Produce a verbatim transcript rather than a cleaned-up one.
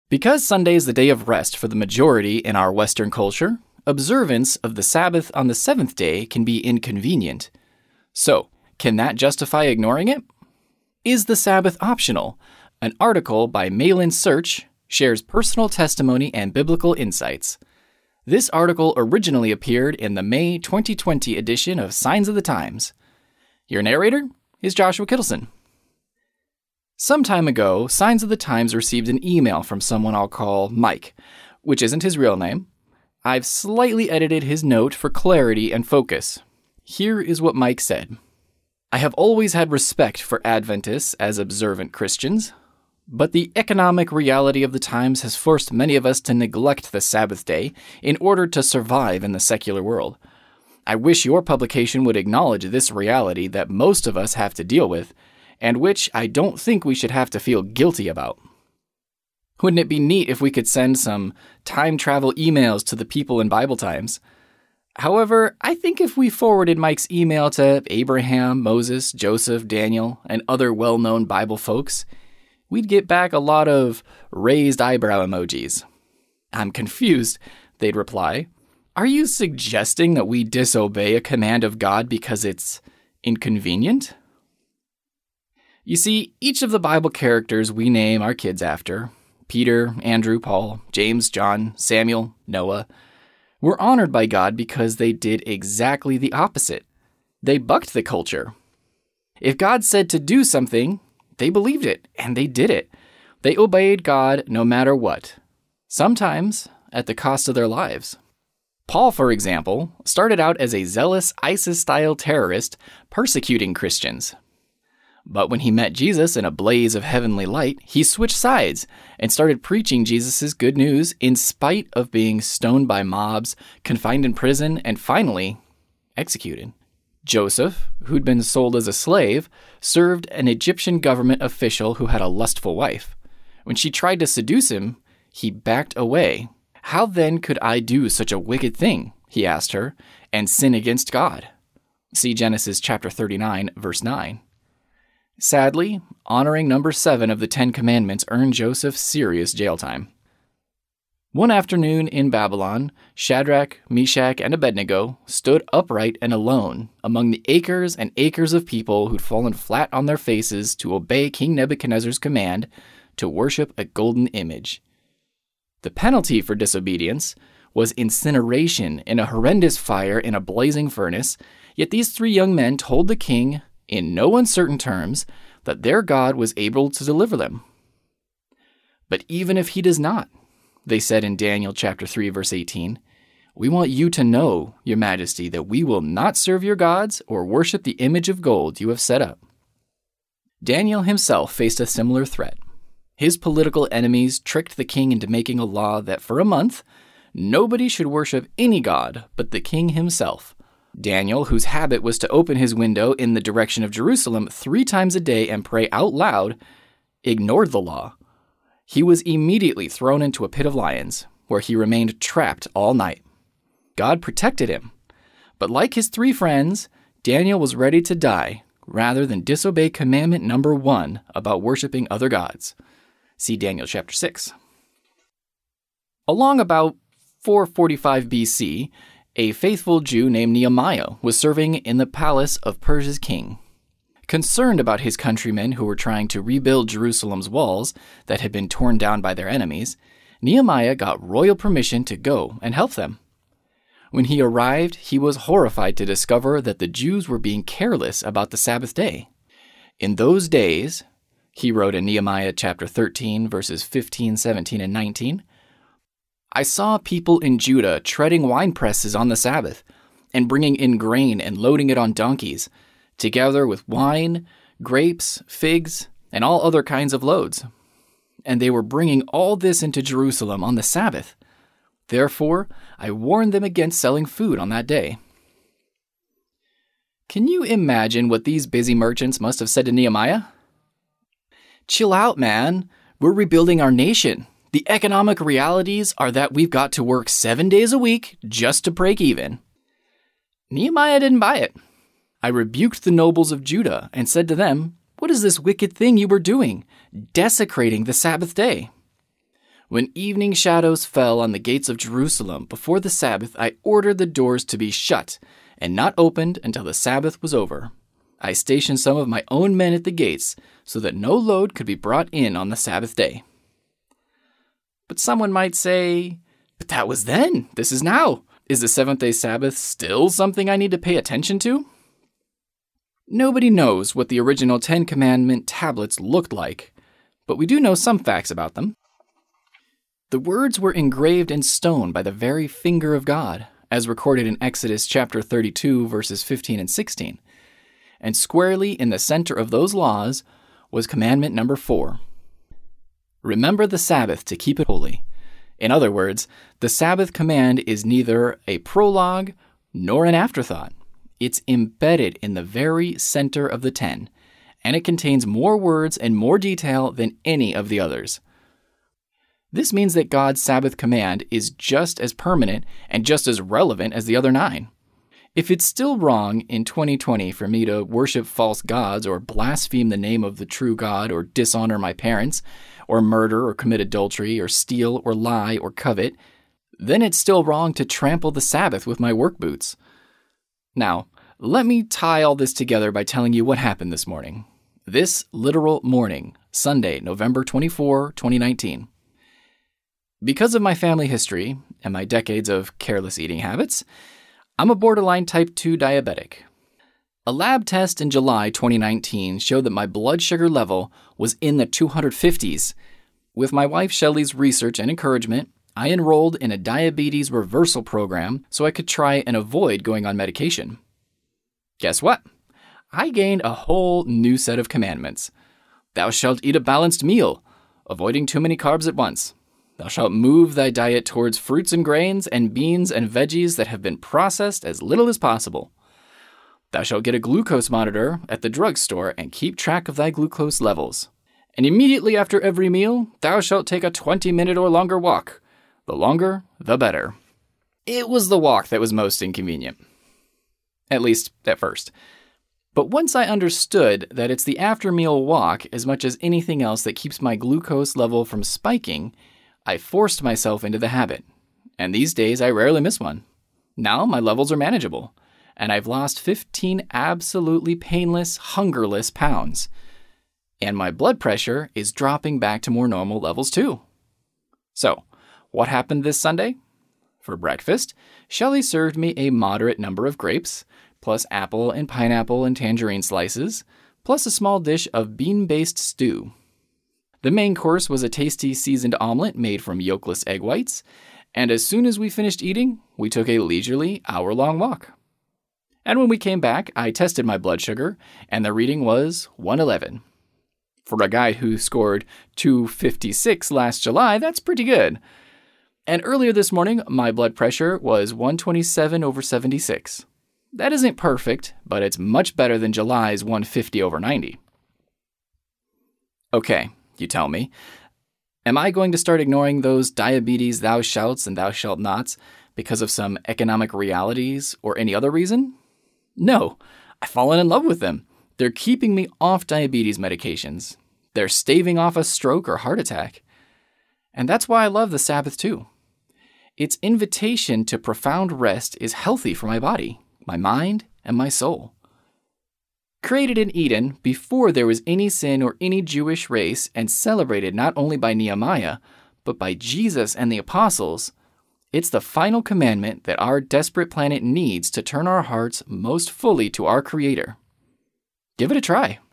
Because Sunday is the day of rest for the majority in our Western culture, observance of the Sabbath on the seventh day can be inconvenient. So, can that justify ignoring it? Is the Sabbath optional? An article by Malin Search shares personal testimony and biblical insights. This article originally appeared in the May twenty twenty edition of Signs of the Times. Your narrator is Joshua Kittleson. Some time ago, Signs of the Times received an email from someone I'll call Mike, which isn't his real name. I've slightly edited his note for clarity and focus. Here is what Mike said. I have always had respect for Adventists as observant Christians, but the economic reality of the times has forced many of us to neglect the Sabbath day in order to survive in the secular world. I wish your publication would acknowledge this reality that most of us have to deal with, and which I don't think we should have to feel guilty about. Wouldn't it be neat if we could send some time travel emails to the people in Bible times? However, I think if we forwarded Mike's email to Abraham, Moses, Joseph, Daniel, and other well-known Bible folks, we'd get back a lot of raised eyebrow emojis. I'm confused, they'd reply. Are you suggesting that we disobey a command of God because it's inconvenient? You see, each of the Bible characters we name our kids after, Peter, Andrew, Paul, James, John, Samuel, Noah, were honored by God because they did exactly the opposite. They bucked the culture. If God said to do something, they believed it, and they did it. They obeyed God no matter what, sometimes at the cost of their lives. Paul, for example, started out as a zealous ISIS-style terrorist persecuting Christians. But when he met Jesus in a blaze of heavenly light, he switched sides and started preaching Jesus' good news in spite of being stoned by mobs, confined in prison, and finally executed. Joseph, who'd been sold as a slave, served an Egyptian government official who had a lustful wife. When she tried to seduce him, he backed away. How then could I do such a wicked thing, he asked her, and sin against God? See Genesis chapter thirty-nine, verse nine. Sadly, honoring number seven of the Ten Commandments earned Joseph serious jail time. One afternoon in Babylon, Shadrach, Meshach, and Abednego stood upright and alone among the acres and acres of people who'd fallen flat on their faces to obey King Nebuchadnezzar's command to worship a golden image. The penalty for disobedience was incineration in a horrendous fire in a blazing furnace, yet these three young men told the king, in no uncertain terms, that their God was able to deliver them. But even if he does not, they said in Daniel chapter three, verse eighteen, we want you to know, your majesty, that we will not serve your gods or worship the image of gold you have set up. Daniel himself faced a similar threat. His political enemies tricked the king into making a law that for a month, nobody should worship any god but the king himself. Daniel, whose habit was to open his window in the direction of Jerusalem three times a day and pray out loud, ignored the law. He was immediately thrown into a pit of lions, where he remained trapped all night. God protected him, but like his three friends, Daniel was ready to die rather than disobey commandment number one about worshiping other gods. See Daniel chapter six. Along about four forty-five B C, a faithful Jew named Nehemiah was serving in the palace of Persia's king. Concerned about his countrymen who were trying to rebuild Jerusalem's walls that had been torn down by their enemies, Nehemiah got royal permission to go and help them. When he arrived, he was horrified to discover that the Jews were being careless about the Sabbath day. In those days, he wrote in Nehemiah chapter thirteen, verses fifteen, seventeen, and nineteen, I saw people in Judah treading wine presses on the Sabbath and bringing in grain and loading it on donkeys, together with wine, grapes, figs, and all other kinds of loads. And they were bringing all this into Jerusalem on the Sabbath. Therefore, I warned them against selling food on that day. Can you imagine what these busy merchants must have said to Nehemiah? Chill out, man. We're rebuilding our nation. The economic realities are that we've got to work seven days a week just to break even. Nehemiah didn't buy it. I rebuked the nobles of Judah and said to them, what is this wicked thing you were doing, desecrating the Sabbath day? When evening shadows fell on the gates of Jerusalem before the Sabbath, I ordered the doors to be shut and not opened until the Sabbath was over. I stationed some of my own men at the gates so that no load could be brought in on the Sabbath day. But someone might say, but that was then. This is now. Is the seventh-day Sabbath still something I need to pay attention to? Nobody knows what the original Ten Commandment tablets looked like, but we do know some facts about them. The words were engraved in stone by the very finger of God, as recorded in Exodus chapter thirty-two, verses fifteen and sixteen. And squarely in the center of those laws was commandment number four. Remember the Sabbath to keep it holy. In other words, the Sabbath command is neither a prologue nor an afterthought. It's embedded in the very center of the ten, and it contains more words and more detail than any of the others. This means that God's Sabbath command is just as permanent and just as relevant as the other nine. If it's still wrong in twenty twenty for me to worship false gods or blaspheme the name of the true God or dishonor my parents or murder or commit adultery or steal or lie or covet, then it's still wrong to trample the Sabbath with my work boots. Now, let me tie all this together by telling you what happened this morning. This literal morning, Sunday, November twenty-fourth, twenty nineteen. Because of my family history and my decades of careless eating habits, I'm a borderline type two diabetic. A lab test in July twenty nineteen showed that my blood sugar level was in the two hundred fifties. With my wife Shelley's research and encouragement, I enrolled in a diabetes reversal program so I could try and avoid going on medication. Guess what? I gained a whole new set of commandments. Thou shalt eat a balanced meal, avoiding too many carbs at once. Thou shalt move thy diet towards fruits and grains and beans and veggies that have been processed as little as possible. Thou shalt get a glucose monitor at the drugstore and keep track of thy glucose levels. And immediately after every meal, thou shalt take a twenty-minute or longer walk. The longer, the better. It was the walk that was most inconvenient. At least, at first. But once I understood that it's the after-meal walk as much as anything else that keeps my glucose level from spiking, I forced myself into the habit, and these days I rarely miss one. Now my levels are manageable, and I've lost fifteen absolutely painless, hungerless pounds. And my blood pressure is dropping back to more normal levels too. So, what happened this Sunday? For breakfast, Shelley served me a moderate number of grapes, plus apple and pineapple and tangerine slices, plus a small dish of bean-based stew. The main course was a tasty seasoned omelet made from yolkless egg whites, and as soon as we finished eating, we took a leisurely hour-long walk. And when we came back, I tested my blood sugar, and the reading was one eleven. For a guy who scored two fifty-six last July, that's pretty good. And earlier this morning, my blood pressure was one twenty-seven over seventy-six. That isn't perfect, but it's much better than July's one fifty over ninety. Okay. You tell me, am I going to start ignoring those diabetes thou shalts and thou shalt nots because of some economic realities or any other reason? No, I've fallen in love with them. They're keeping me off diabetes medications. They're staving off a stroke or heart attack. And that's why I love the Sabbath too. Its invitation to profound rest is healthy for my body, my mind, and my soul. Created in Eden before there was any sin or any Jewish race and celebrated not only by Nehemiah, but by Jesus and the apostles, it's the final commandment that our desperate planet needs to turn our hearts most fully to our Creator. Give it a try.